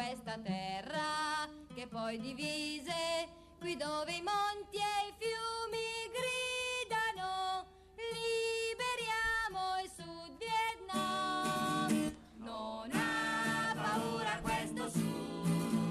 questa terra che poi divise, qui dove i monti e i fiumi gridano, liberiamo il Sud Vietnam. Non ha paura questo Sud,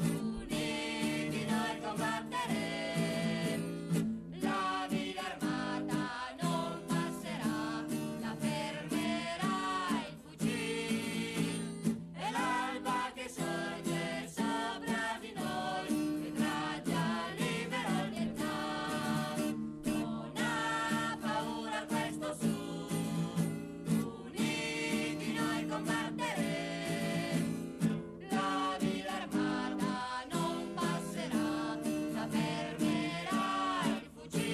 uniti noi combatteremo. La via armata non passerà, la fermerà il fucile, e l'alba che sorge sopra di noi vedrà già libero il Vietnam. Non ha paura questo Sud, uniti noi combatteremo. La via armata non passerà, la fermerà il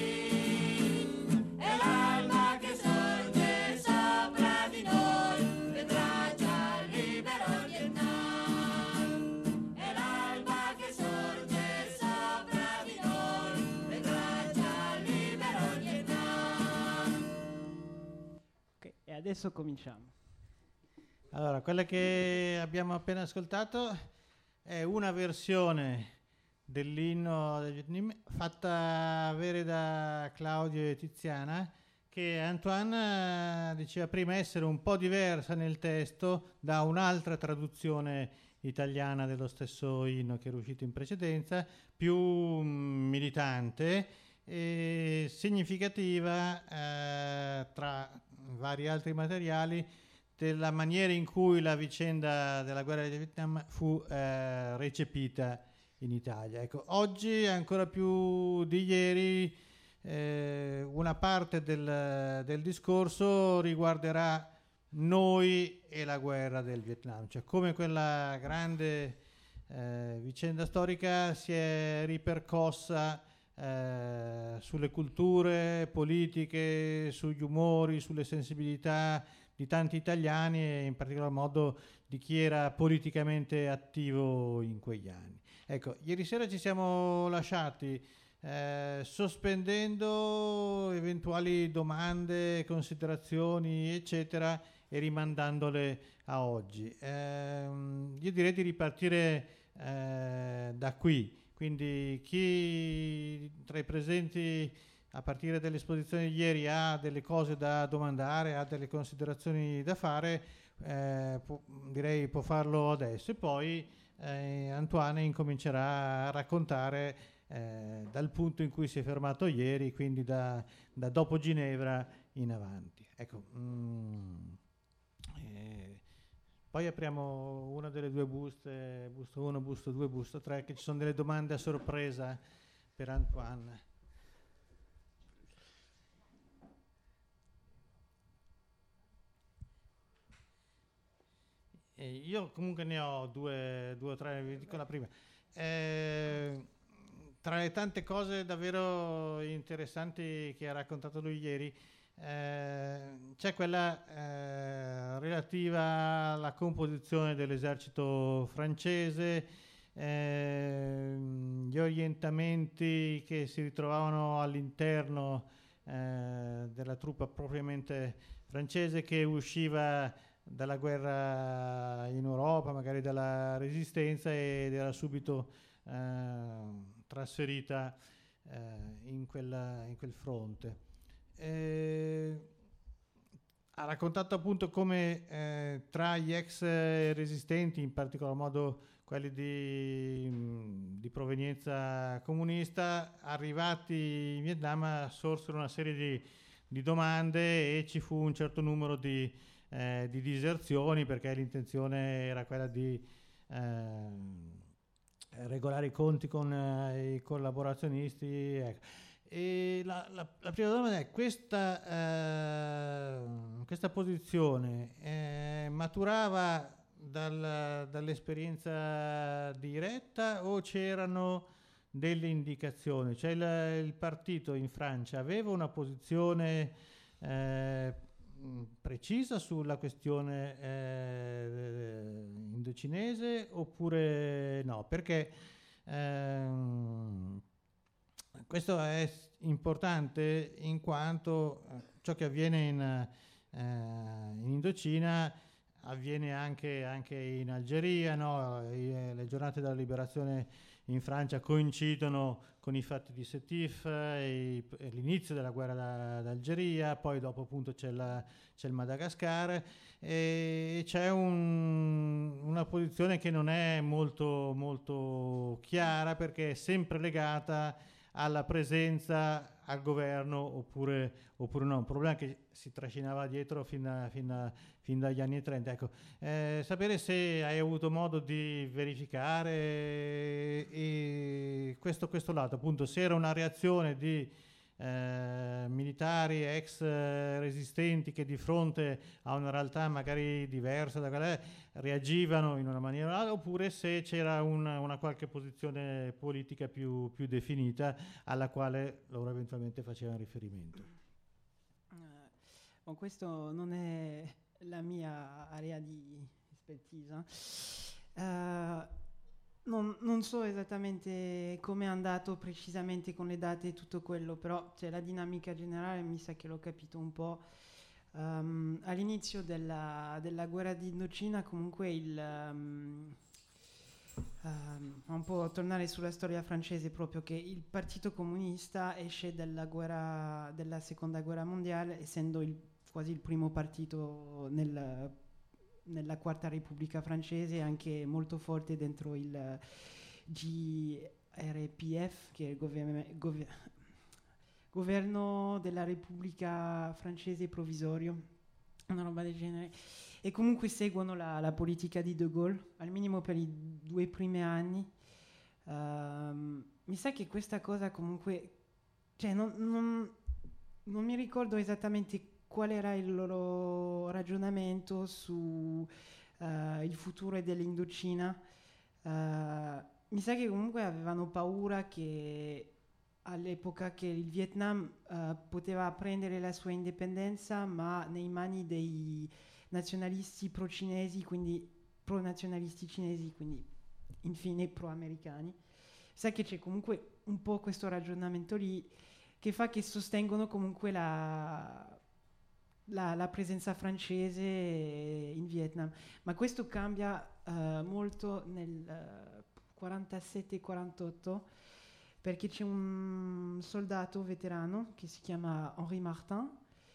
fucile, e l'alba che sorge sopra di noi vedrà già libero il Vietnam. E l'alba che sorge sopra di noi vedrà già libero il Vietnam. Ok, e adesso cominciamo. Allora, quella che abbiamo appena ascoltato è una versione dell'inno del Vietnam fatta avere da Claudio e Tiziana, che Antoine diceva prima essere un po' diversa nel testo da un'altra traduzione italiana dello stesso inno che era uscito in precedenza, più militante e significativa tra vari altri materiali della maniera in cui la vicenda della guerra del Vietnam fu recepita in Italia. Ecco, oggi ancora più di ieri una parte del discorso riguarderà noi e la guerra del Vietnam, cioè come quella grande vicenda storica si è ripercossa sulle culture politiche, sugli umori, sulle sensibilità di tanti italiani e in particolar modo di chi era politicamente attivo in quegli anni. Ecco, ieri sera ci siamo lasciati sospendendo eventuali domande, considerazioni, eccetera, e rimandandole a oggi. Io direi di ripartire da qui. Quindi chi tra i presenti a partire dall'esposizione di ieri ha delle cose da domandare, ha delle considerazioni da fare, direi può farlo adesso, e poi Antoine incomincerà a raccontare dal punto in cui si è fermato ieri, quindi da dopo Ginevra in avanti. Ecco, poi apriamo una delle due buste, busto 1, busto 2, busto 3, che ci sono delle domande a sorpresa per Antoine. Io comunque ne ho due o tre, vi dico la prima. Tra le tante cose davvero interessanti che ha raccontato lui ieri, c'è quella relativa alla composizione dell'esercito francese, gli orientamenti che si ritrovavano all'interno della truppa propriamente francese che usciva dalla guerra in Europa, magari dalla resistenza, ed era subito trasferita in quel fronte. Ha raccontato appunto come tra gli ex resistenti, in particolar modo quelli di provenienza comunista, arrivati in Vietnam sorsero una serie di domande e ci fu un certo numero di diserzioni, perché l'intenzione era quella di regolare i conti con i collaborazionisti. Ecco. E la prima domanda è questa posizione maturava dall'esperienza diretta o c'erano delle indicazioni? Cioè il partito in Francia aveva una posizione precisa sulla questione indocinese oppure no? Perché questo è importante in quanto ciò che avviene in Indocina avviene anche in Algeria, no? Le giornate della liberazione in Francia coincidono con i fatti di Sétif, l'inizio della guerra d'Algeria, poi dopo appunto c'è il Madagascar, e c'è una posizione che non è molto, molto chiara, perché è sempre legata alla presenza al governo oppure no. Un problema che si trascinava dietro fin dagli anni 30. Ecco, sapere se hai avuto modo di verificare questo lato, appunto, se era una reazione di militari ex resistenti che di fronte a una realtà magari diversa da quella reagivano in una maniera o un'altra, oppure se c'era una qualche posizione politica più definita alla quale loro eventualmente facevano riferimento. Questo non è la mia area di expertise. Non so esattamente come è andato precisamente con le date e tutto quello, però la dinamica generale mi sa che l'ho capito un po'. All'inizio della guerra di Indocina, comunque un po' tornare sulla storia francese, proprio che il Partito Comunista esce della seconda guerra mondiale, essendo quasi il primo partito nella Quarta Repubblica francese, anche molto forte dentro il GRPF, che è il governo della Repubblica Francese Provvisorio, una roba del genere. E comunque seguono la politica di De Gaulle, al minimo per i 2 primi anni. Mi sa che questa cosa comunque, non mi ricordo esattamente qual era il loro ragionamento su il futuro dell'Indocina. Mi sa che comunque avevano paura che all'epoca che il Vietnam poteva prendere la sua indipendenza, ma nei mani dei nazionalisti pro-cinesi, quindi pro-nazionalisti cinesi, quindi infine pro-americani. Sa che c'è comunque un po' questo ragionamento lì, che fa che sostengono comunque la presenza francese in Vietnam, ma questo cambia molto nel 47-48, perché c'è un soldato veterano che si chiama Henri Martin,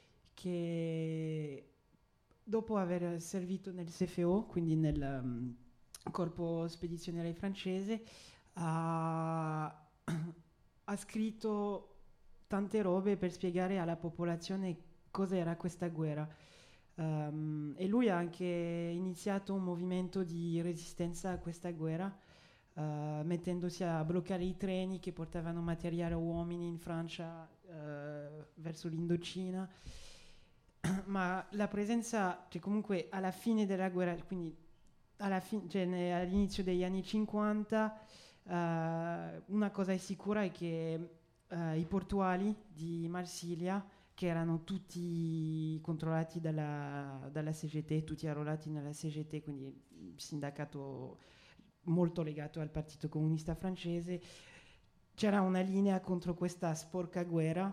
che dopo aver servito nel CFO, quindi nel corpo spedizionale francese, ha scritto tante robe per spiegare alla popolazione cos'era questa guerra. E lui ha anche iniziato un movimento di resistenza a questa guerra, mettendosi a bloccare i treni che portavano materiale a uomini in Francia verso l'Indocina. Ma la presenza, comunque alla fine della guerra, quindi all'inizio degli anni 50, una cosa è sicura è che i portuali di Marsiglia, che erano tutti controllati dalla CGT, tutti arruolati nella CGT, quindi il sindacato molto legato al Partito Comunista francese, c'era una linea contro questa sporca guerra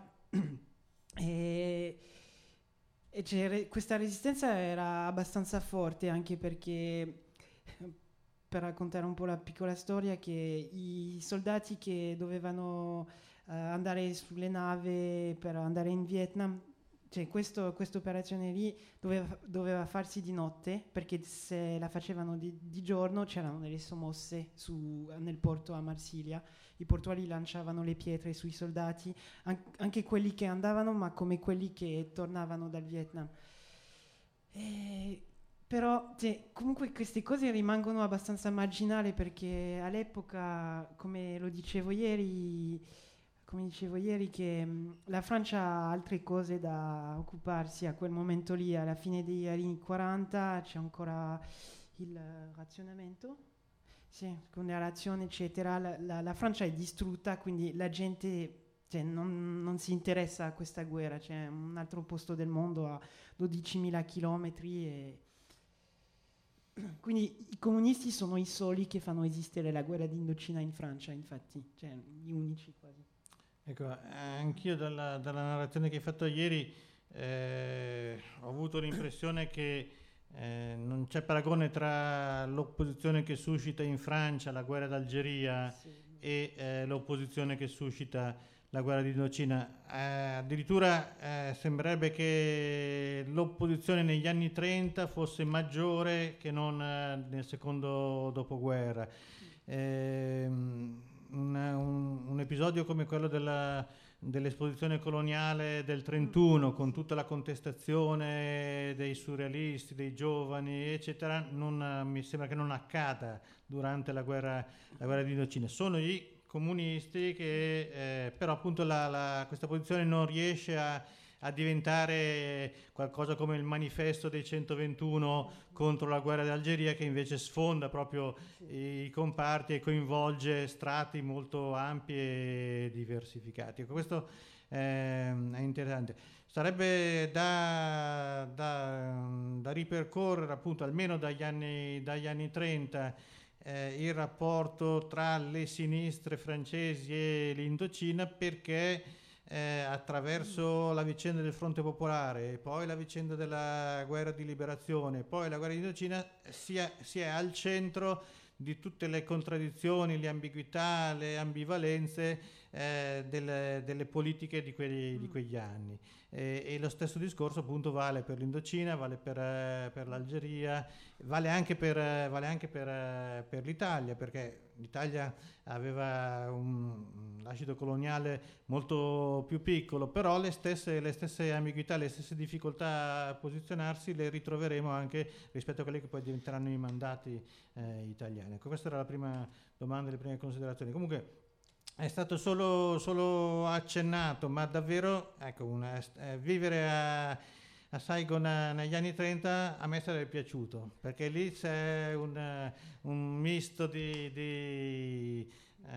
e questa resistenza era abbastanza forte, anche perché, per raccontare un po' la piccola storia, che i soldati che dovevano andare sulle navi per andare in Vietnam, questa operazione lì doveva farsi di notte, perché se la facevano di giorno c'erano delle sommosse nel porto a Marsiglia. I portuali lanciavano le pietre sui soldati, anche quelli che andavano, ma come quelli che tornavano dal Vietnam. Però comunque queste cose rimangono abbastanza marginali, perché all'epoca, come dicevo ieri, che la Francia ha altre cose da occuparsi a quel momento lì. Alla fine degli anni 40 c'è ancora il razionamento, con le razioni eccetera. La Francia è distrutta, quindi la gente non si interessa a questa guerra. C'è un altro posto del mondo a 12.000 chilometri e quindi i comunisti sono i soli che fanno esistere la guerra d'Indocina in Francia, infatti, gli unici quasi. Ecco, anch'io dalla narrazione che hai fatto ieri ho avuto l'impressione che non c'è paragone tra l'opposizione che suscita in Francia la guerra d'Algeria e l'opposizione che suscita la guerra di Indocina. Addirittura sembrerebbe che l'opposizione negli anni 30 fosse maggiore che non nel secondo dopoguerra. Un episodio come quello dell'esposizione coloniale del 31, con tutta la contestazione dei surrealisti, dei giovani, eccetera, mi sembra che non accada durante la guerra di Indocina. Sono i comunisti che però appunto questa posizione non riesce a diventare qualcosa come il manifesto dei 121 contro la guerra d'Algeria, che invece sfonda proprio i comparti e coinvolge strati molto ampi e diversificati. Ecco, questo è interessante. Sarebbe da ripercorrere appunto almeno dagli anni 30 il rapporto tra le sinistre francesi e l'Indocina, perché attraverso la vicenda del Fronte Popolare, poi la vicenda della guerra di liberazione, poi la guerra di Indocina, si è al centro di tutte le contraddizioni, le ambiguità, le ambivalenze delle politiche di quegli anni. E lo stesso discorso appunto vale per l'Indocina, vale per l'Algeria, vale anche per l'Italia, perché l'Italia aveva un lascito coloniale molto più piccolo, però le stesse ambiguità, le stesse difficoltà a posizionarsi le ritroveremo anche rispetto a quelli che poi diventeranno i mandati italiani. Ecco, questa era la prima domanda, le prime considerazioni. Comunque è stato solo accennato, ma davvero, ecco, vivere a Saigon negli anni 30 a me sarebbe piaciuto, perché lì c'è un misto di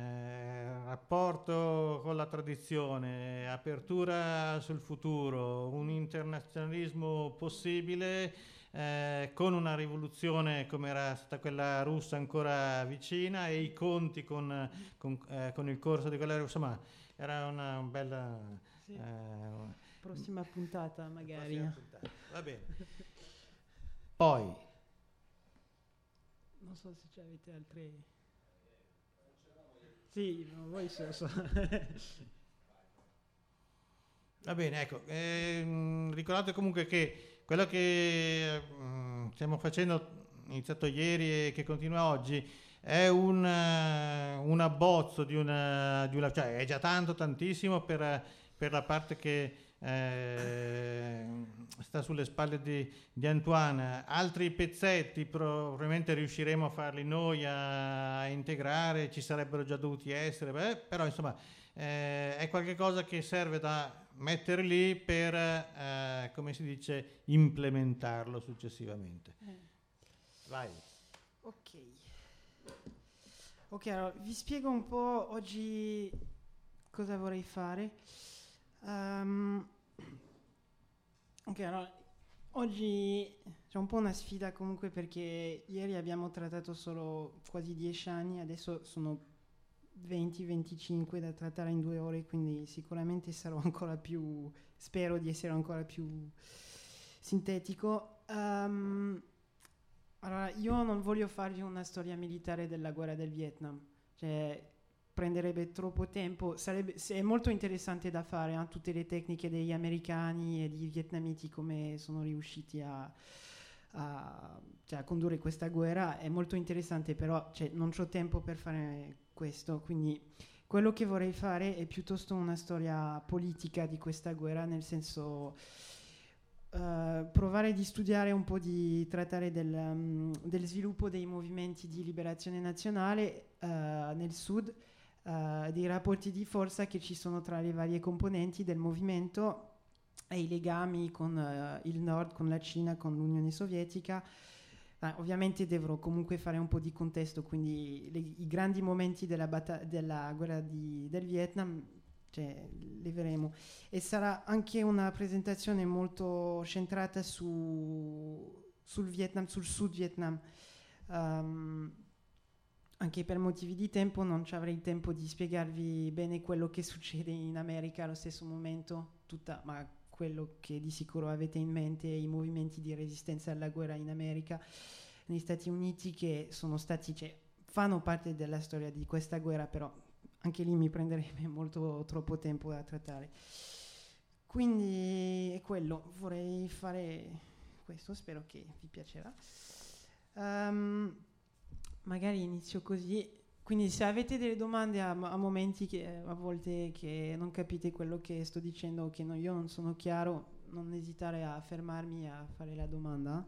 rapporto con la tradizione, apertura sul futuro, un internazionalismo possibile, con una rivoluzione come era stata quella russa ancora vicina, e i conti con il corso di quella russa. Insomma, era una bella prossima puntata magari. Va bene. Poi non so se avete altre. Sì, no, voi so. Va bene, ecco, ricordate comunque che quello che stiamo facendo, iniziato ieri e che continua oggi, è un abbozzo di una, cioè è già tantissimo per la parte che sta sulle spalle di Antoine. Altri pezzetti probabilmente riusciremo a farli noi a integrare, ci sarebbero già dovuti essere, però insomma è qualche cosa che serve da mettere lì per, come si dice, implementarlo successivamente. Vai. Ok, allora vi spiego un po' oggi cosa vorrei fare. Ok, allora oggi c'è un po' una sfida comunque, perché ieri abbiamo trattato solo quasi 10 anni, adesso sono 20-25 da trattare in 2 ore, quindi sicuramente sarò ancora più, spero di essere ancora più sintetico. Allora, io non voglio farvi una storia militare della guerra del Vietnam, cioè prenderebbe troppo tempo. È molto interessante da fare, tutte le tecniche degli americani e dei vietnamiti, come sono riusciti a condurre questa guerra, è molto interessante, però non c'ho tempo per fare questo, quindi quello che vorrei fare è piuttosto una storia politica di questa guerra, nel senso provare di studiare un po', di trattare del sviluppo dei movimenti di liberazione nazionale nel sud, dei rapporti di forza che ci sono tra le varie componenti del movimento e i legami con il nord, con la Cina, con l'Unione Sovietica. Ovviamente dovrò comunque fare un po' di contesto, quindi i grandi momenti della guerra del Vietnam, le vedremo, e sarà anche una presentazione molto centrata sul Vietnam, sul Sud Vietnam. Anche per motivi di tempo non ci avrei tempo di spiegarvi bene quello che succede in America allo stesso momento, ma quello che di sicuro avete in mente, i movimenti di resistenza alla guerra in America, negli Stati Uniti, che sono stati, cioè, fanno parte della storia di questa guerra, però anche lì mi prenderebbe troppo tempo da trattare. Quindi è quello, vorrei fare questo, spero che vi piacerà. Magari inizio così. Quindi se avete delle domande a momenti che a volte che non capite quello che sto dicendo o che io non sono chiaro, non esitare a fermarmi a fare la domanda.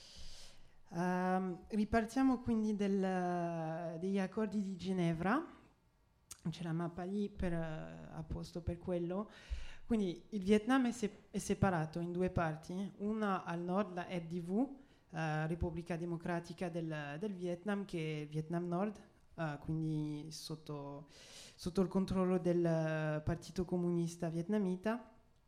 Ripartiamo quindi degli accordi di Ginevra. C'è la mappa lì a posto per quello. Quindi il Vietnam è separato in due parti, una al nord, la FDV, Repubblica Democratica del Vietnam, che è il Vietnam Nord, quindi sotto il controllo del Partito Comunista Vietnamita,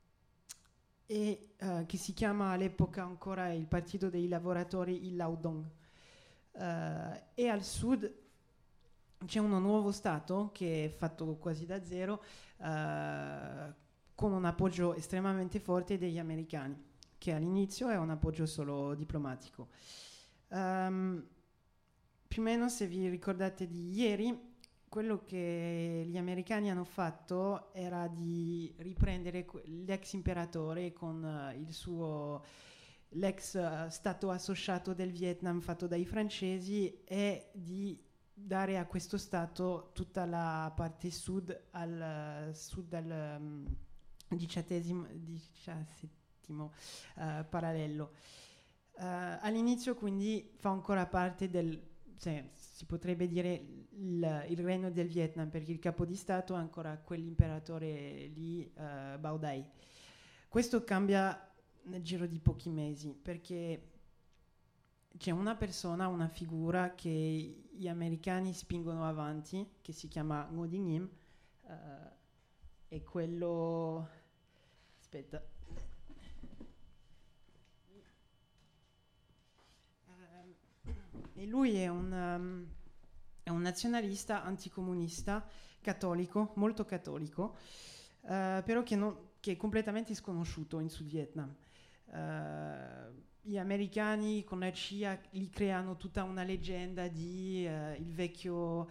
e che si chiama all'epoca ancora il Partito dei Lavoratori, il Lao Dong. E al sud c'è uno nuovo Stato che è fatto quasi da zero, con un appoggio estremamente forte degli americani, che all'inizio è un appoggio solo diplomatico. Più o meno, se vi ricordate di ieri, quello che gli americani hanno fatto era di riprendere l'ex imperatore con l'ex stato associato del Vietnam fatto dai francesi, e di dare a questo stato tutta la parte sud al XVII parallelo. All'inizio quindi fa ancora parte si potrebbe dire il regno del Vietnam, perché il capo di stato è ancora quell'imperatore lì, Bao Dai. Questo cambia nel giro di pochi mesi, perché c'è una figura che gli americani spingono avanti, che si chiama Ngo Dinh Diem, e quello... aspetta. E lui è un nazionalista anticomunista, cattolico, molto cattolico, però che è completamente sconosciuto in Sud Vietnam. Gli americani con la CIA gli creano tutta una leggenda di il vecchio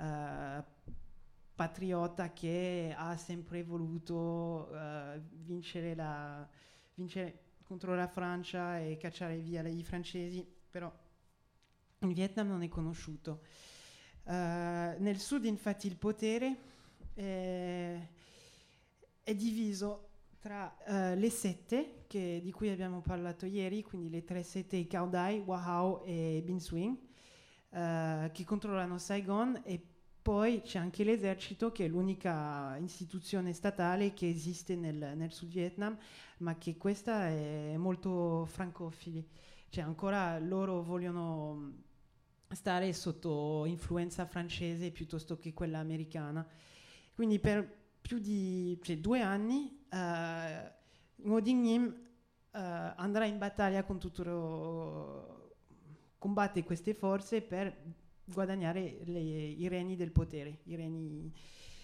patriota che ha sempre voluto vincere contro la Francia e cacciare via i francesi, però il Vietnam non è conosciuto. Nel sud, infatti, il potere è diviso tra le sette di cui abbiamo parlato ieri, quindi le tre sette Cao Dai, Hoa Hao e Binh Xuyen, che controllano Saigon, e poi c'è anche l'esercito, che è l'unica istituzione statale che esiste nel Sud Vietnam, ma che questa è molto francofili, cioè ancora loro vogliono stare sotto influenza francese piuttosto che quella americana. Quindi per più di 2 anni Ngo Dinh Diem andrà in battaglia combatte queste forze per guadagnare i reni del potere, i reni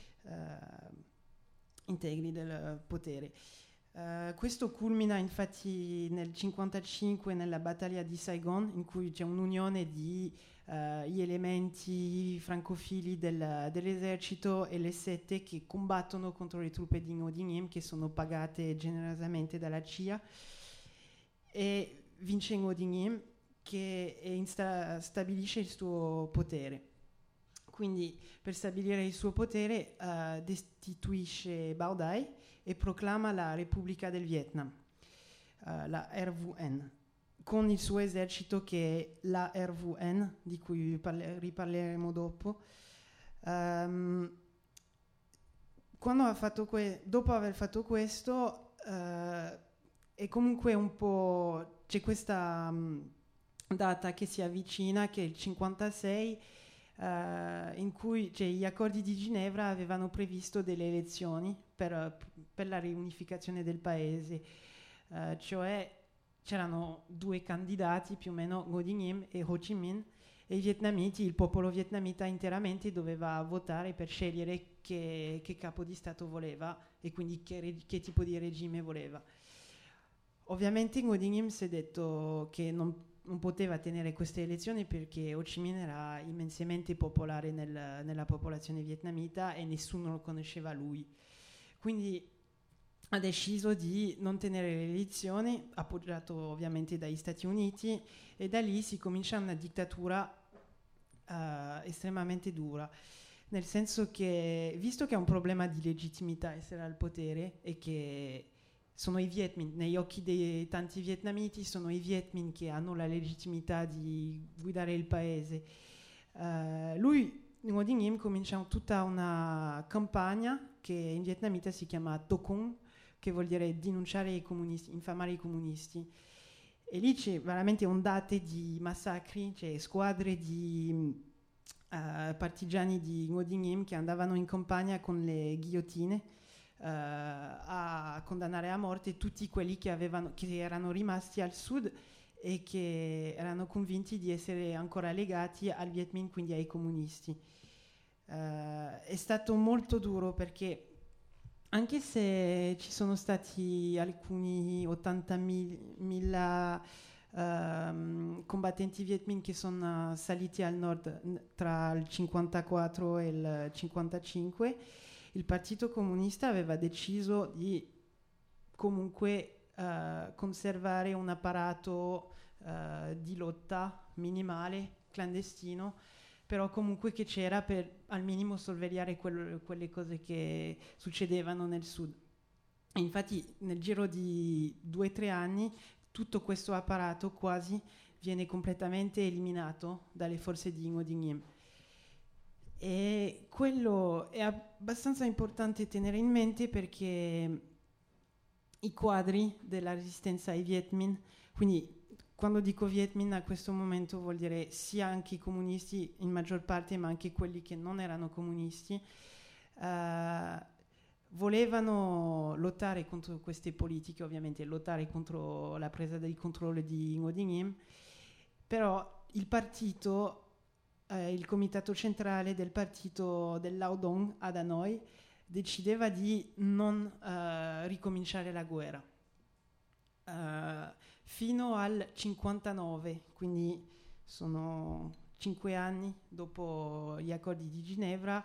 integri del potere. Questo culmina infatti nel 1955 nella battaglia di Saigon, in cui c'è un'unione di gli elementi francofili dell'esercito e le sette che combattono contro le truppe di Ngo Dinh Diem, che sono pagate generosamente dalla CIA, e vince Ngo Dinh Diem, che stabilisce il suo potere. Quindi per stabilire il suo potere destituisce Bao Dai e proclama la Repubblica del Vietnam, la RVN, con il suo esercito, che è la RVN, di cui riparleremo dopo. Dopo aver fatto questo, è comunque un po'... c'è questa data che si avvicina, che è il 56, in cui gli accordi di Ginevra avevano previsto delle elezioni per la riunificazione del paese, cioè c'erano 2 candidati più o meno, Ngo Dinh Diem e Ho Chi Minh, e il popolo vietnamita interamente doveva votare per scegliere che capo di stato voleva, e quindi che tipo di regime voleva. Ovviamente Ngo Dinh Diem si è detto che non poteva tenere queste elezioni perché Ho Chi Minh era immensamente popolare nella popolazione vietnamita e nessuno lo conosceva lui. Quindi ha deciso di non tenere le elezioni, appoggiato ovviamente dagli Stati Uniti, e da lì si comincia una dittatura estremamente dura, nel senso che, visto che è un problema di legittimità essere al potere e che sono i Viet Minh, negli occhi dei tanti vietnamiti sono i Viet Minh che hanno la legittimità di guidare il paese, lui, Ngo Dinh Diem, comincia tutta una campagna che in vietnamita si chiama To Cung, che vuol dire denunciare i comunisti, infamare i comunisti. E lì c'è veramente ondate di massacri, cioè squadre di partigiani di Ngo Dinh Diem che andavano in campagna con le ghigliottine a condannare a morte tutti quelli che erano rimasti al sud e che erano convinti di essere ancora legati al Viet Minh, quindi ai comunisti. È stato molto duro perché anche se ci sono stati alcuni 80.000 combattenti Viet Minh che sono saliti al nord tra il 54 e il 55, il Partito Comunista aveva deciso di comunque conservare un apparato di lotta minimale, clandestino, però comunque che c'era per al minimo sorvegliare quelle cose che succedevano nel sud. E infatti nel giro di 2 o 3 anni tutto questo apparato quasi viene completamente eliminato dalle forze di Ngo Dinh Diem. E quello è abbastanza importante tenere in mente perché i quadri della resistenza ai Viet Minh, quindi quando dico Viet Minh a questo momento vuol dire sia anche i comunisti in maggior parte, ma anche quelli che non erano comunisti, volevano lottare contro queste politiche, ovviamente lottare contro la presa del controllo di Ngo Dinh Diem, però il partito, il comitato centrale del partito del Lao Dong ad Hanoi decideva di non ricominciare la guerra. Fino al 59, quindi sono 5 anni dopo gli accordi di Ginevra,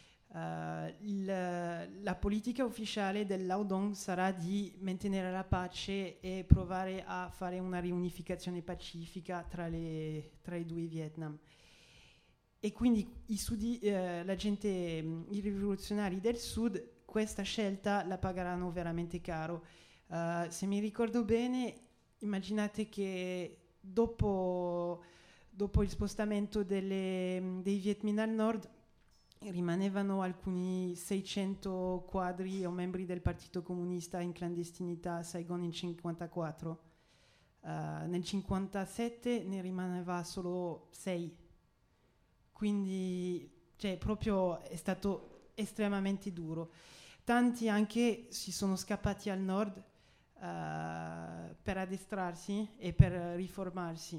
la politica ufficiale del Lao Dong sarà di mantenere la pace e provare a fare una riunificazione pacifica tra i due Vietnam. E quindi la gente, i rivoluzionari del sud, questa scelta la pagheranno veramente caro. Se mi ricordo bene, immaginate che dopo il spostamento dei Viet Minh al nord rimanevano alcuni 600 quadri o membri del Partito Comunista in clandestinità a Saigon in 1954. Nel 1957 ne rimaneva solo 6. Quindi proprio è stato estremamente duro. Tanti anche si sono scappati al nord per addestrarsi e per riformarsi.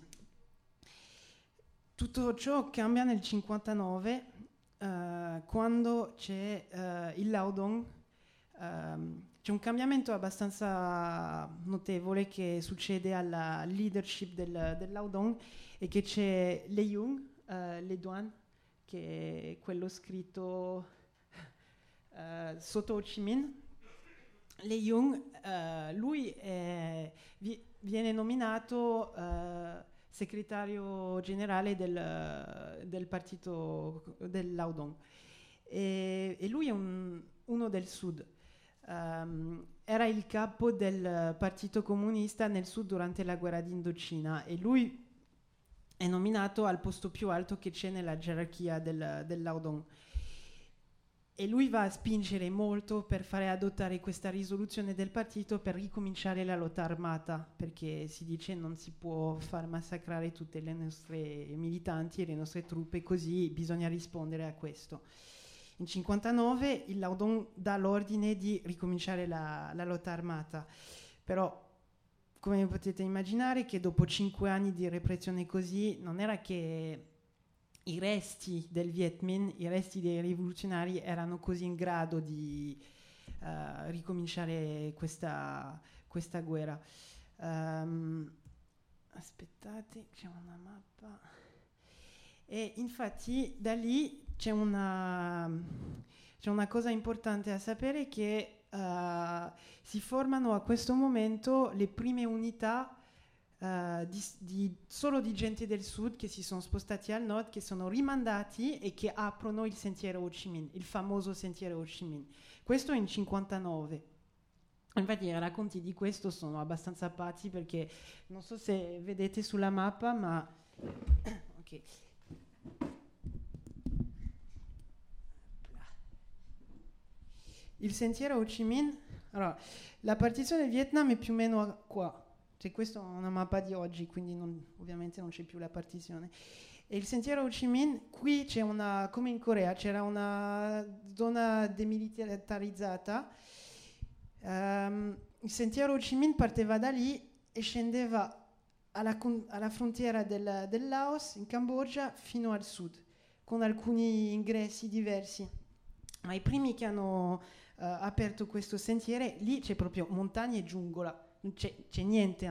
Tutto ciò cambia nel 1959 quando c'è il Lao Dong. C'è un cambiamento abbastanza notevole che succede alla leadership del Lao Dong e che c'è Le Jung, Le Duan, che è quello scritto sotto Ho Chi Minh. Le Jung, lui viene nominato segretario generale del partito del Lao Dong e lui è uno del sud. Era il capo del partito comunista nel sud durante la guerra d'Indocina e lui è nominato al posto più alto che c'è nella gerarchia del Lao Dong. E lui va a spingere molto per fare adottare questa risoluzione del partito per ricominciare la lotta armata, perché si dice non si può far massacrare tutte le nostre militanti e le nostre truppe, così bisogna rispondere a questo. In 1959 il Lao Dong dà l'ordine di ricominciare la lotta armata, però come potete immaginare che dopo 5 anni di repressione così non era che i resti del Viet Minh, i resti dei rivoluzionari erano così in grado di ricominciare questa guerra. Aspettate, c'è una mappa. E infatti da lì c'è una cosa importante a sapere, che si formano a questo momento le prime unità solo di gente del sud che si sono spostati al nord, che sono rimandati e che aprono il sentiero Ho Chi Minh, il famoso sentiero Ho Chi Minh. Questo in 59. Infatti i racconti di questo sono abbastanza pazzi, perché non so se vedete sulla mappa, ma ok. Il sentiero Ho Chi Minh, allora, la partizione del Vietnam è più o meno qua. Cioè, questa è una mappa di oggi, quindi ovviamente non c'è più la partizione. E il sentiero Ho Chi Minh, qui c'è come in Corea, c'era una zona demilitarizzata. Il sentiero Ho Chi Minh parteva da lì e scendeva alla frontiera del Laos, in Cambogia, fino al sud, con alcuni ingressi diversi. Ma i primi che hanno aperto questo sentiero, lì c'è proprio montagna e giungola. Non c'è niente,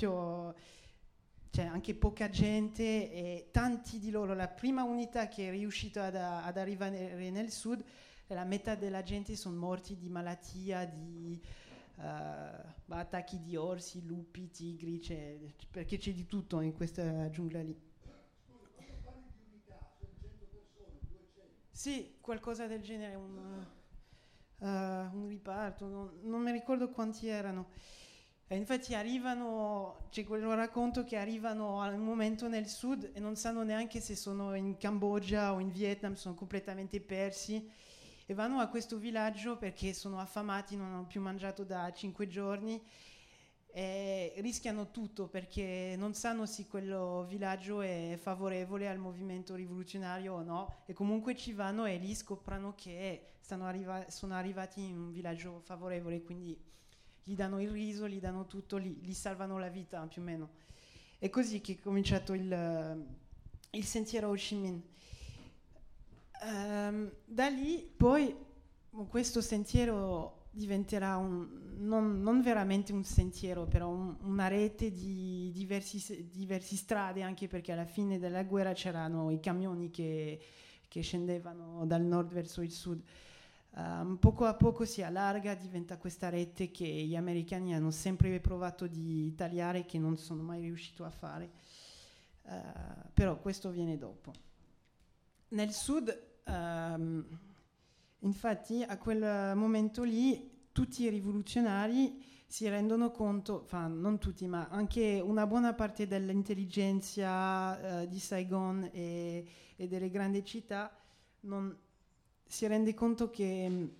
c'è anche poca gente, e tanti di loro, la prima unità che è riuscita ad arrivare nel sud, la metà della gente sono morti di malattia, di attacchi di orsi, lupi, tigri, perché c'è di tutto in questa giungla lì. Sì, qualcosa del genere, un riparto, non mi ricordo quanti erano. Infatti c'è quel racconto che arrivano a un momento nel sud e non sanno neanche se sono in Cambogia o in Vietnam, sono completamente persi, e vanno a questo villaggio perché sono affamati, non hanno più mangiato da 5 giorni, e rischiano tutto perché non sanno se quello villaggio è favorevole al movimento rivoluzionario o no, e comunque ci vanno e lì scoprono che sono arrivati in un villaggio favorevole, quindi gli danno il riso, gli danno tutto, gli salvano la vita più o meno. È così che è cominciato il sentiero Ho Chi Minh. Da lì poi questo sentiero diventerà non veramente un sentiero, però una rete di diverse strade, anche perché alla fine della guerra c'erano i camioni che scendevano dal nord verso il sud. Poco a poco si allarga, diventa questa rete che gli americani hanno sempre provato di tagliare, che non sono mai riusciti a fare, però questo viene dopo. Nel sud, infatti, a quel momento lì tutti i rivoluzionari si rendono conto, non tutti, ma anche una buona parte dell'intelligenza di Saigon e delle grandi città si rende conto che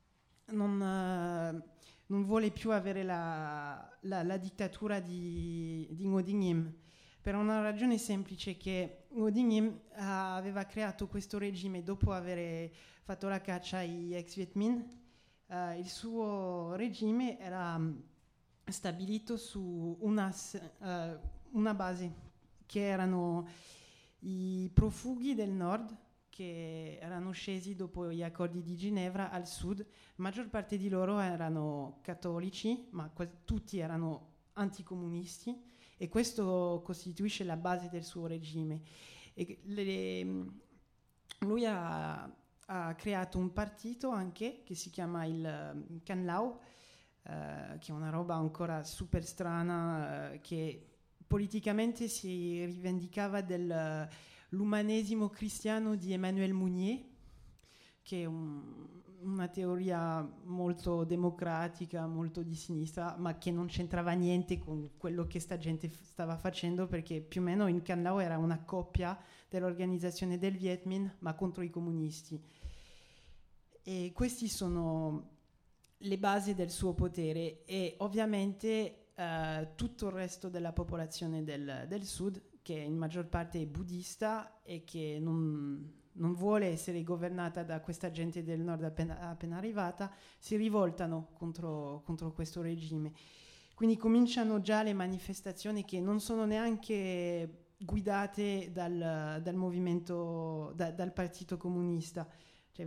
non vuole più avere la dittatura di Ngo Dinh Diem, per una ragione semplice, che Ngo Dinh Diem aveva creato questo regime dopo aver fatto la caccia ai ex Viet Minh. Il suo regime era stabilito su una base, che erano i profughi del nord, che erano scesi dopo gli accordi di Ginevra al sud. La maggior parte di loro erano cattolici, ma tutti erano anticomunisti, e questo costituisce la base del suo regime. E lui ha creato un partito anche che si chiama il Can Lao, che è una roba ancora super strana, che politicamente si rivendicava dell'umanesimo cristiano di Emmanuel Mounier, che è una teoria molto democratica, molto di sinistra, ma che non c'entrava niente con quello che sta gente stava facendo, perché più o meno in Can Lao era una coppia dell'organizzazione del Viet Minh, ma contro i comunisti. E questi sono le basi del suo potere, e ovviamente tutto il resto della popolazione del sud, che in maggior parte è buddista e che non vuole essere governata da questa gente del nord appena arrivata, si rivoltano contro questo regime. Quindi cominciano già le manifestazioni, che non sono neanche guidate dal movimento, dal partito comunista, cioè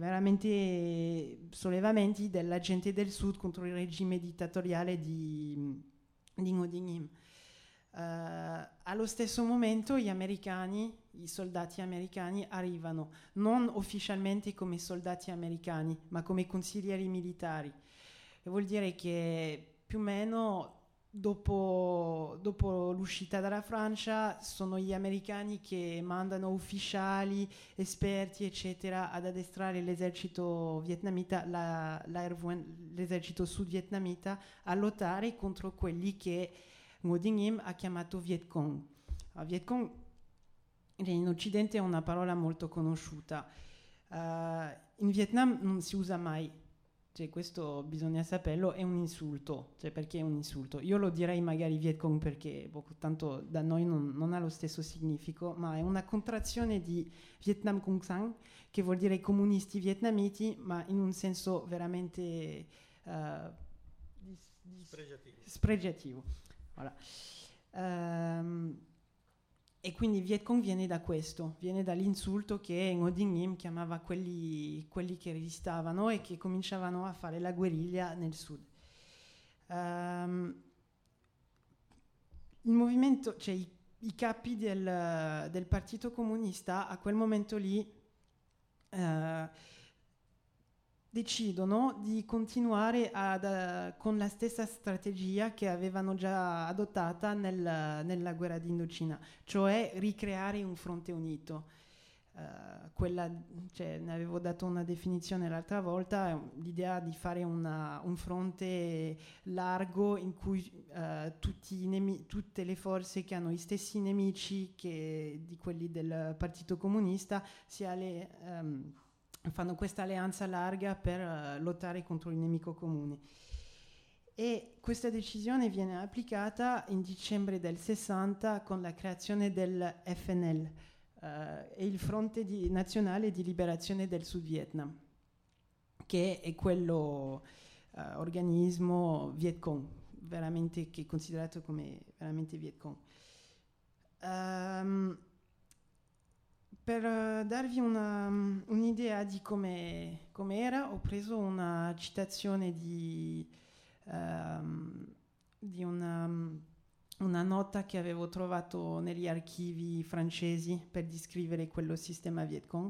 veramente sollevamenti della gente del sud contro il regime dittatoriale di di Ngo Dinh Hiem. Allo stesso momento i soldati americani arrivano non ufficialmente come soldati americani, ma come consiglieri militari. E vuol dire che più o meno dopo l'uscita dalla Francia sono gli americani che mandano ufficiali, esperti, eccetera, ad addestrare l'esercito vietnamita, l'esercito sud-vietnamita, a lottare contro quelli che Ngo Dinh Hiem ha chiamato Viet Cong. Viet Cong in Occidente è una parola molto conosciuta. In Vietnam non si usa mai, cioè questo bisogna saperlo, è un insulto. Cioè perché è un insulto? Io lo direi magari Viet Cong perché tanto da noi non ha lo stesso significato, ma è una contrazione di Vietnam Cung Sang, che vuol dire comunisti vietnamiti, ma in un senso veramente spregiativo. Voilà. E quindi Viet Cong viene da questo, viene dall'insulto che Ngo Dinh Hiem chiamava quelli che resistavano e che cominciavano a fare la guerriglia nel sud. Il movimento, cioè i capi del Partito Comunista a quel momento lì decidono di continuare con la stessa strategia che avevano già adottata nella guerra d'Indocina, cioè ricreare un fronte unito. Ne avevo dato una definizione l'altra volta, l'idea di fare un fronte largo in cui tutte le forze che hanno gli stessi nemici di quelli del Partito Comunista fanno questa alleanza larga per lottare contro il nemico comune. E questa decisione viene applicata in dicembre del 60 con la creazione del FNL, e il Fronte Nazionale di Liberazione del Sud Vietnam, che è quello organismo Viet Cong, veramente, che è considerato come veramente Viet Cong. Per darvi un'idea di come era, ho preso una citazione di una nota che avevo trovato negli archivi francesi per descrivere quello sistema Viet Cong.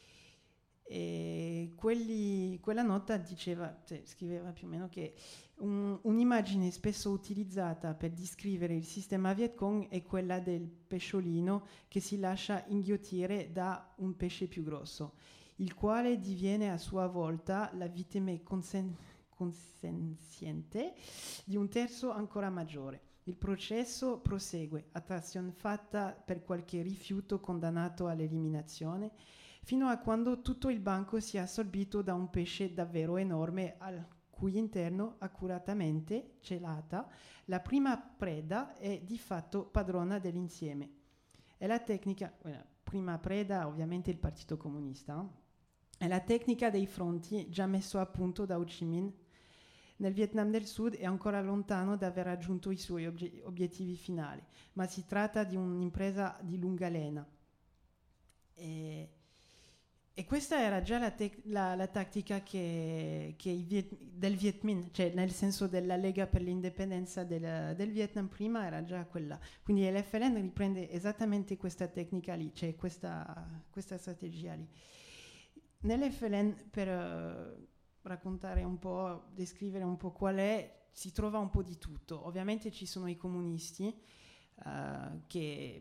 E quella nota scriveva più o meno che un'immagine spesso utilizzata per descrivere il sistema Viet Cong è quella del pesciolino che si lascia inghiottire da un pesce più grosso, il quale diviene a sua volta la vittima consenziente di un terzo ancora maggiore. Il processo prosegue, attrazione fatta per qualche rifiuto condannato all'eliminazione, fino a quando tutto il banco sia assorbito da un pesce davvero enorme al cui interno, accuratamente celata, la prima preda è di fatto padrona dell'insieme. È la tecnica, prima preda ovviamente il Partito Comunista, è la tecnica dei fronti già messo a punto da Ho Chi Minh nel Vietnam del Sud. È ancora lontano da aver raggiunto i suoi obiettivi finali, ma si tratta di un'impresa di lunga lena. E questa era già la tattica del Viet Minh, cioè nel senso della Lega per l'indipendenza del Vietnam prima era già quella. Quindi l'FLN riprende esattamente questa tecnica lì, cioè questa strategia lì. Nell'FLN, per raccontare un po', descrivere un po' qual è, si trova un po' di tutto. Ovviamente ci sono i comunisti che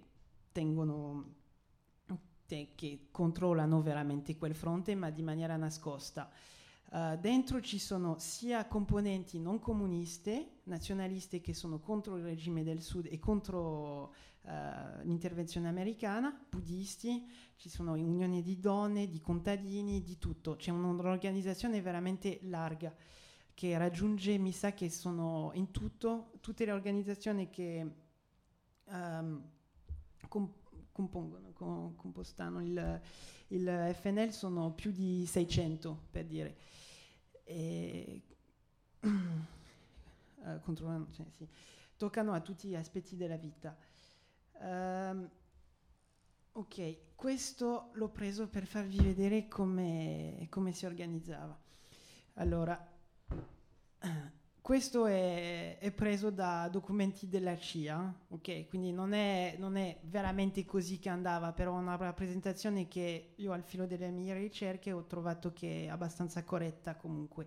controllano veramente quel fronte, ma di maniera nascosta. Dentro ci sono sia componenti non comuniste, nazionaliste, che sono contro il regime del Sud e contro l'intervenzione americana, buddisti, ci sono unioni di donne, di contadini, di tutto. C'è un'organizzazione veramente larga che raggiunge, mi sa che sono in tutto, tutte le organizzazioni che compostano il FNL sono più di 600, per dire. Controllano, sì, toccano a tutti gli aspetti della vita. Ok, questo l'ho preso per farvi vedere come si organizzava. Allora, questo è preso da documenti della CIA, ok? Quindi non è veramente così che andava, però è una rappresentazione che io al filo delle mie ricerche ho trovato che è abbastanza corretta comunque.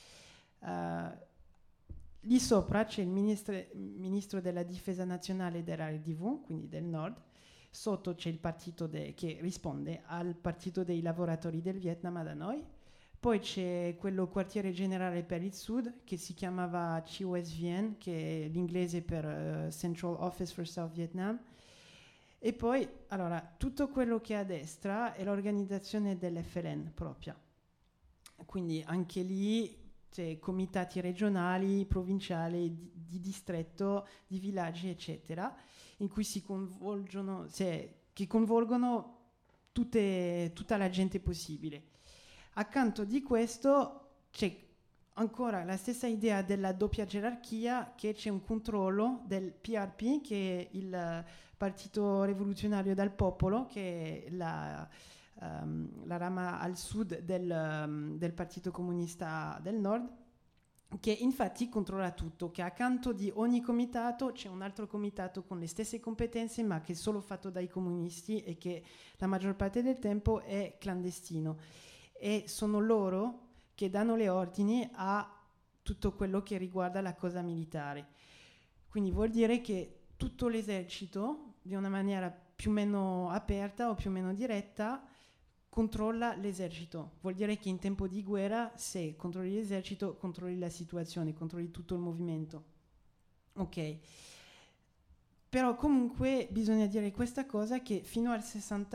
Lì sopra c'è il ministro della difesa nazionale della RDV, quindi del nord, sotto c'è il partito che risponde al partito dei lavoratori del Vietnam da noi. Poi c'è quello quartiere generale per il sud che si chiamava COSVN, che è l'inglese per Central Office for South Vietnam. E poi, allora, tutto quello che è a destra è l'organizzazione dell'FLN propria. Quindi anche lì c'è comitati regionali, provinciali, di distretto, di villaggi, eccetera, in cui si coinvolgono, che coinvolgono tutta la gente possibile. Accanto di questo c'è ancora la stessa idea della doppia gerarchia, che c'è un controllo del PRP, che è il Partito Rivoluzionario del Popolo, che è la rama al sud del Partito Comunista del Nord, che infatti controlla tutto, che accanto di ogni comitato c'è un altro comitato con le stesse competenze, ma che è solo fatto dai comunisti e che la maggior parte del tempo è clandestino. E sono loro che danno le ordini a tutto quello che riguarda la cosa militare. Quindi vuol dire che tutto l'esercito, di una maniera più o meno aperta o più o meno diretta, controlla l'esercito. Vuol dire che in tempo di guerra, se controlli l'esercito, controlli la situazione, controlli tutto il movimento. Ok. Però comunque bisogna dire questa cosa, che fino al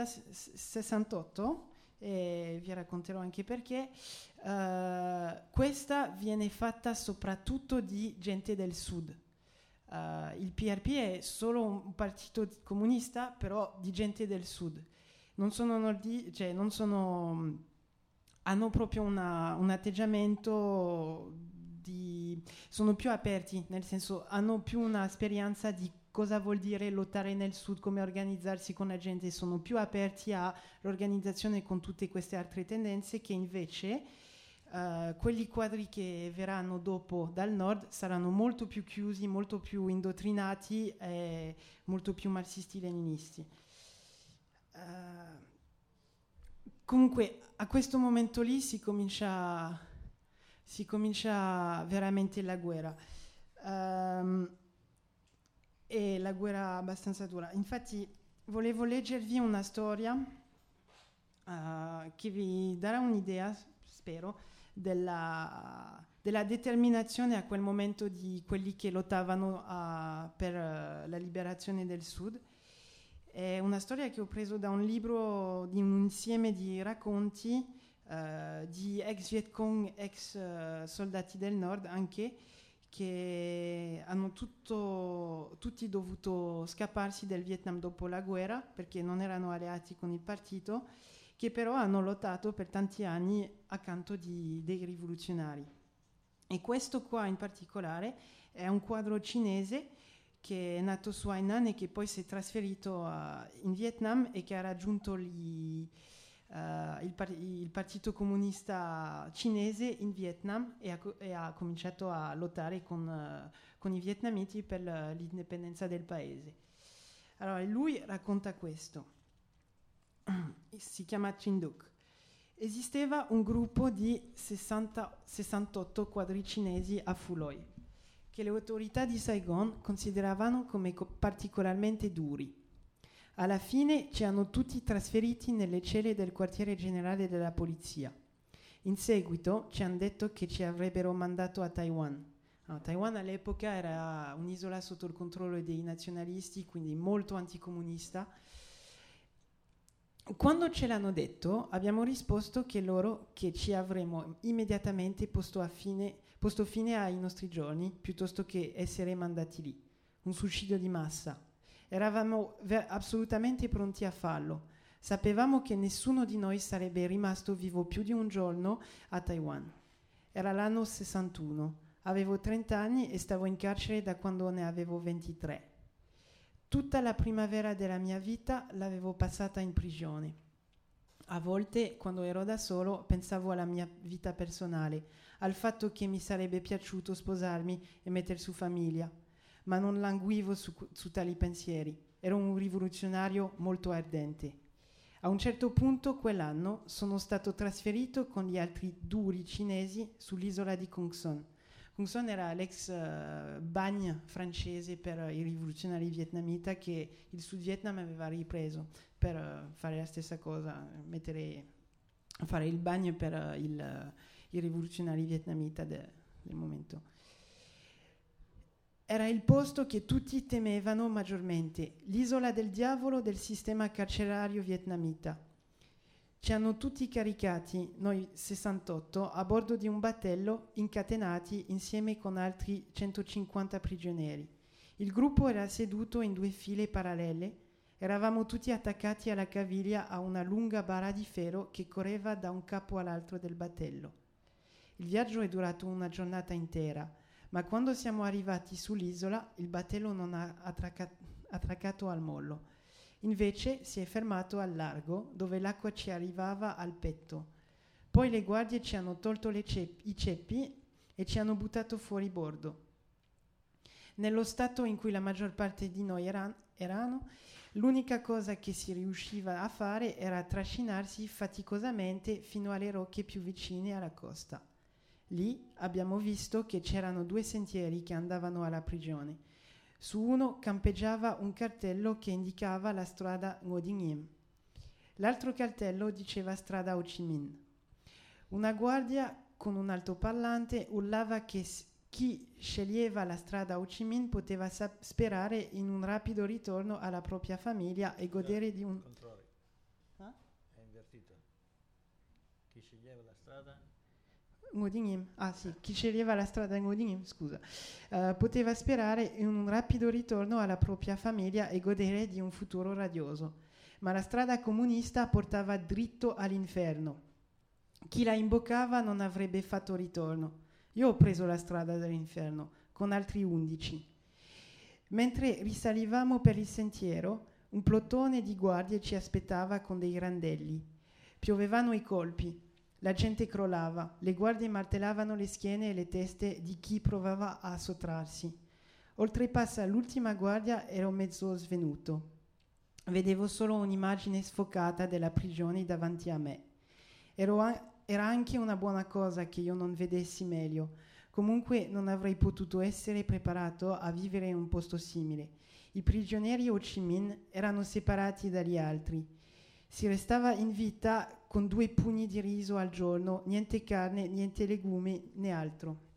68, e vi racconterò anche perché, questa viene fatta soprattutto di gente del sud. Il PRP è solo un partito comunista, però di gente del sud. Non sono hanno proprio un atteggiamento sono più aperti, nel senso hanno più un'esperienza di cosa vuol dire lottare nel sud, come organizzarsi con la gente, sono più aperti all'organizzazione con tutte queste altre tendenze, che invece quelli quadri che verranno dopo dal nord saranno molto più chiusi, molto più indottrinati e molto più marxisti-leninisti. Comunque a questo momento lì si comincia veramente la guerra, e la guerra abbastanza dura. Infatti volevo leggervi una storia che vi darà un'idea, spero, della determinazione a quel momento di quelli che lottavano per la liberazione del sud. È una storia che ho preso da un libro, di un insieme di racconti di ex Viet Cong, ex soldati del nord anche, che hanno tutti dovuto scapparsi del Vietnam dopo la guerra perché non erano alleati con il partito, che però hanno lottato per tanti anni accanto dei rivoluzionari. E questo qua in particolare è un quadro cinese che è nato su Hainan e che poi si è trasferito in Vietnam e che ha raggiunto il partito comunista cinese in Vietnam e ha cominciato a lottare con i vietnamiti per l'indipendenza del paese. Allora lui racconta questo, si chiama Trinh Duc. Esisteva un gruppo di 68 quadri cinesi a Phu Loi che le autorità di Saigon consideravano come particolarmente duri. Alla fine ci hanno tutti trasferiti nelle celle del quartiere generale della polizia. In seguito ci hanno detto che ci avrebbero mandato a Taiwan. Taiwan all'epoca era un'isola sotto il controllo dei nazionalisti, quindi molto anticomunista. Quando ce l'hanno detto, abbiamo risposto che ci avremmo immediatamente posto fine ai nostri giorni, piuttosto che essere mandati lì. Un suicidio di massa. Eravamo assolutamente pronti a farlo. Sapevamo che nessuno di noi sarebbe rimasto vivo più di un giorno a Taiwan. Era l'anno 61. Avevo 30 anni e stavo in carcere da quando ne avevo 23. Tutta la primavera della mia vita l'avevo passata in prigione. A volte, quando ero da solo, pensavo alla mia vita personale, al fatto che mi sarebbe piaciuto sposarmi e mettere su famiglia, ma non languivo su tali pensieri. Ero un rivoluzionario molto ardente. A un certo punto quell'anno sono stato trasferito con gli altri duri cinesi sull'isola di Kung Son. Kung Son era l'ex bagne francese per i rivoluzionari vietnamita che il Sud Vietnam aveva ripreso per fare la stessa cosa, fare il bagno per i rivoluzionari vietnamita del momento. Era il posto che tutti temevano maggiormente, l'isola del diavolo del sistema carcerario vietnamita. Ci hanno tutti caricati, noi 68, a bordo di un battello, incatenati insieme con altri 150 prigionieri. Il gruppo era seduto in 2 file parallele, eravamo tutti attaccati alla caviglia a una lunga barra di ferro che correva da un capo all'altro del battello. Il viaggio è durato una giornata intera, ma quando siamo arrivati sull'isola il battello non ha attraccato al mollo. Invece si è fermato al largo, dove l'acqua ci arrivava al petto. Poi le guardie ci hanno tolto i ceppi e ci hanno buttato fuori bordo. Nello stato in cui la maggior parte di noi erano, l'unica cosa che si riusciva a fare era trascinarsi faticosamente fino alle rocce più vicine alla costa. Lì abbiamo visto che c'erano 2 sentieri che andavano alla prigione. Su uno campeggiava un cartello che indicava la strada Ngo Dinh Hiem. L'altro cartello diceva strada Ho Chi Minh. Una guardia con un altoparlante urlava che chi sceglieva la strada Ho Chi Minh poteva sperare in un rapido ritorno alla propria famiglia e godere di un... È invertito. Chi sceglieva la strada? Ngo Dinh Hiem. Ah sì, chi sceglieva la strada Ngo Dinh Hiem, scusa, poteva sperare in un rapido ritorno alla propria famiglia e godere di un futuro radioso. Ma la strada comunista portava dritto all'inferno. Chi la imboccava non avrebbe fatto ritorno. Io ho preso la strada dell'inferno con altri 11. Mentre risalivamo per il sentiero, un plotone di guardie ci aspettava con dei randelli. Piovevano i colpi. La gente crollava, le guardie martellavano le schiene e le teste di chi provava a sottrarsi. Oltrepassa l'ultima guardia ero mezzo svenuto. Vedevo solo un'immagine sfocata della prigione davanti a me. Era anche una buona cosa che io non vedessi meglio. Comunque non avrei potuto essere preparato a vivere in un posto simile. I prigionieri Ho Chi Minh erano separati dagli altri. Si restava in vita con 2 pugni di riso al giorno, niente carne, niente legumi né altro.